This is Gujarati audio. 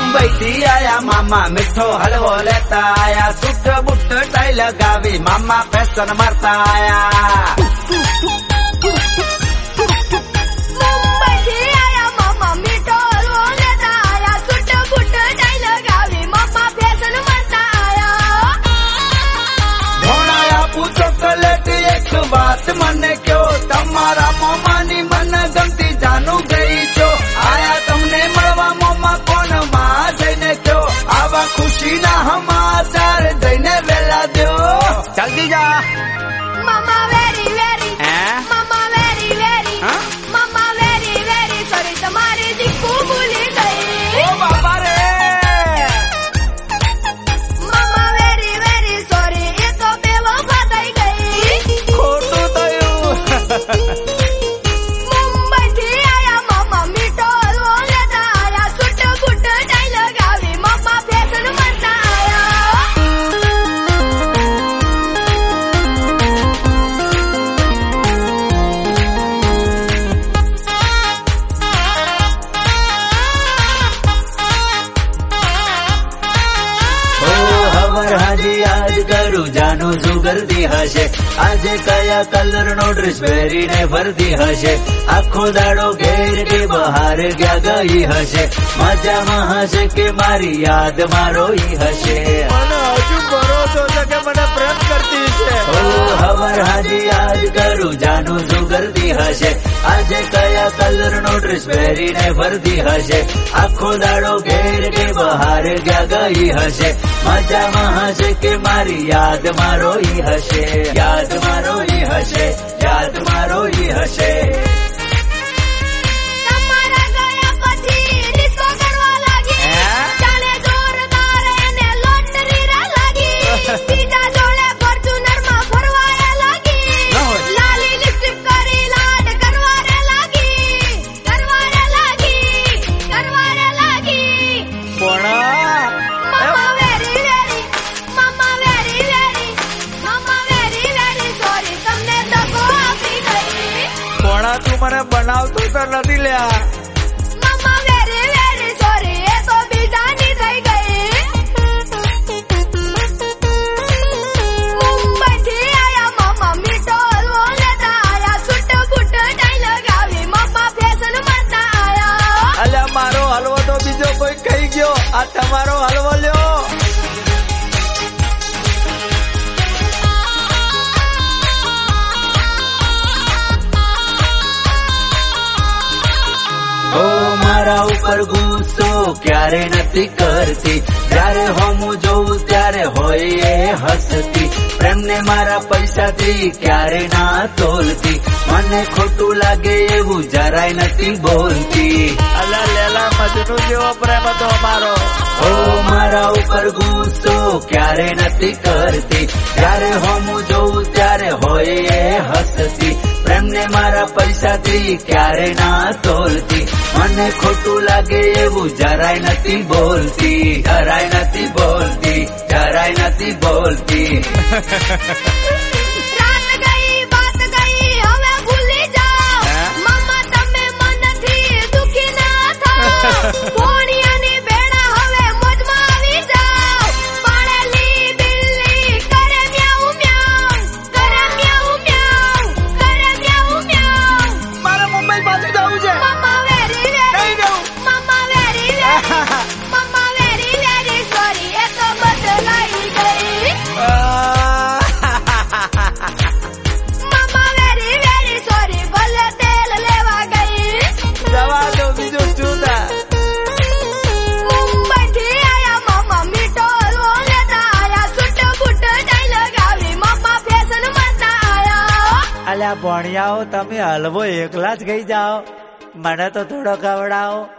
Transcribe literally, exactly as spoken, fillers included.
मुंबई थी आया मामा मिठो हलवो लेता आया सुट बुट टाई लगावी मामा फैशन मारता आया मुंबई थी आया मामा मिठो हलवो लेता आया सुट बुट टाई लगावी मामा फैशन मारता आया भोणाया पूछो कलेट एक बात मने क्यों तमारा मोमानी मन गमती जानू गई छो आया तमने मळवा मोमा कोण मां जईने क्यों आवा खुशी ना समाचार जईने वेला दो जल्दी जा मामा वेरी वेरी मामा वेरी वेरी मामा वेरी वेरी सॉरी तुम्हारी दिक्कू भूली गई ओ बाबा रे मामा वेरी वेरी सॉरी ये तो बेवफा થઈ ગઈ ખોટું થયું मुंबई थी आया मामा मिठो हलवो लेता आया सुट बुट टाई लगावी मामा फैशन मारता आया હવર હાજી યાદ કરું જાનું સુગરતી હશે આજે કયા કલર નો ડ્રેસ પહેરીને ફરતી હશે આખો દાડો ઘેર કે બહાર ક્યાં ગઈ હશે મજામાં હશે કે મારી યાદ મારો ઈ હશે મને હજુ ભરોસો છે કે મને પ્રેમ કરતી છે ઓ હવર હાજી યાદ કરું જાનું સુગરતી હશે આજે કયા કલર નો ડ્રેસ પહેરીને ફરતી હશે આખો દાડો ઘેર કે બહાર ક્યાં ગઈ હશે મજામાં હશે કે મારી યાદ મારો ઈ હશે યાદ મારો ઈ હશે યાદ મારો ઈ હશે તમારા ગયા પછી ડિસ્કો કરવા લાગી જાણે જોરદાર એને લોટરી રા લાગી બીજા જોડે ફોર્ચ્યુનર માં ફરવા રે લાગી લાલી લિપસ્ટિક કરી લાડ કરવા રે લાગી કરવા રે લાગી કરવા રે લાગી પણ મામા વેરી વેરી મામા વેરી વેરી મામા વેરી વેરી સોરી તમને ધક્કો આપી ગઈ પણ તું મને બનાવતો તો નથી લ્યા મામા વેરી વેરી સોરી એ તો બીજાની થઈ ગઈ મુંબઈ થી આયા મામા મીઠો હલવો લેતા આયા સુટ બુટ ટાઈ લગાવી મામા ફેશન મારતા આયા અલ્યા મારો હલવો તો બીજો કોઈ ખાઈ ગયો આ તમારો હલવો લ્યો ઓ મારા ઉપર ગુસ્સો ક્યારે નથી કરતી જ્યારે હું જોઉં ત્યારે હોય એ હસતી પ્રેમને મારા પૈસાથી ક્યારે ના તોલતી મને ખોટું લાગે એવું જરાય નથી બોલતી અલ્યા લેલા મજનુ જેવો પ્રેમ હતો અમારો ઓ મારા ઉપર ગુસ્સો ક્યારે નથી કરતી જ્યારે હું જોઉં ત્યારે હોય એ હસતી પ્રેમને મારા પૈસાથી ક્યારે ના તોલતી મને ખોટું લાગે એવું જરાય નથી બોલતી જરાય નથી બોલતી જરાય નથી બોલતી રાત ગઈ બાત ગઈ હવે ભૂલી જાઓ મામા તમે મનથી દુખી ના થાઓ કોણિયાની બેડા હવે મોજમાં આવી જાઓ પાળેલી બિલ્લી કરે મ્યાઉ મ્યાઉ કરે મ્યાઉ મ્યાઉ કરે મ્યાઉ મ્યાઉ મારે મુંબઈ પાછું જવું છે મામા વેરી વેરી મામા વેરી વેરી મામા વેરી વેરી સોરી એ તો બદલાઈ ગઈ મામા વેરી વેરી સોરી ભલે તેલ લેવા ગઈ જવા દો બીજું શું થાય મુંબઈ થી આયા મામા મીઠો હલવો લેતા આયા સુટ બુટ ટાઈ લગાવી મામા ફેશન મારતા આયા અલ્યા ભણિયાઓ તમે હલવો એકલા જ ખાઈ જાઓ મને તો થોડો ખવડાવો